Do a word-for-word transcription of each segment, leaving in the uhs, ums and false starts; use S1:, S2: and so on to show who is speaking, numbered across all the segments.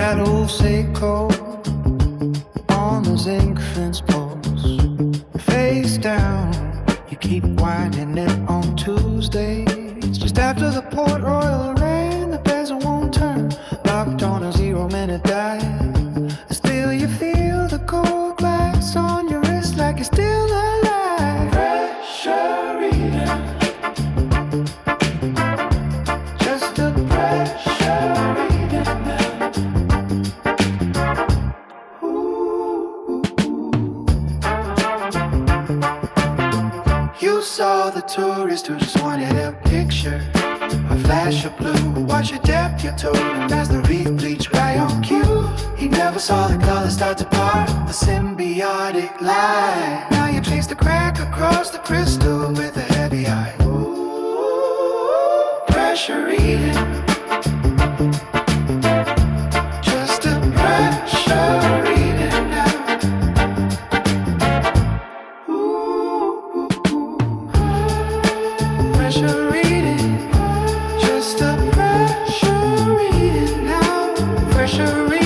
S1: that old Seiko on the zinc fence post. Face down, you keep winding it on Tuesdays. Just after the Port Royal rain, the bezel won't turn. Locked on a zero minute dive. Still you feel the cold glass on your wrist like you're still alive. Pressure reading. Just a pressure reading now. Ooh. You saw the tourist who just wanted a picture, a flash of blue. Watch your depth, you told him as the reef bleached right on cue. He never saw the colors start to part, the symbiotic line. Now you chase the crack across the crystal with a heavy eye. Ooh, pressure reading. Just a pressure reading now. Ooh, pressure reading. Just a pressure reading now. Pressure reading.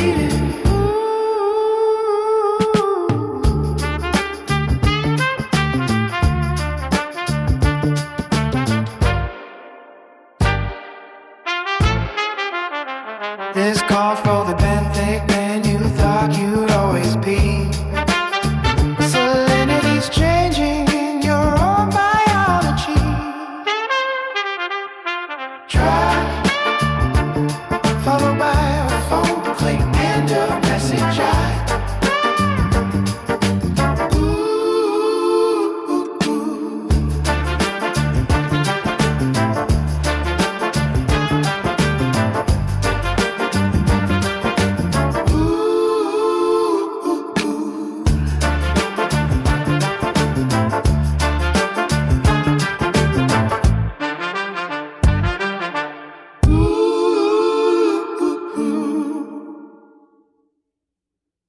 S1: This call for the band.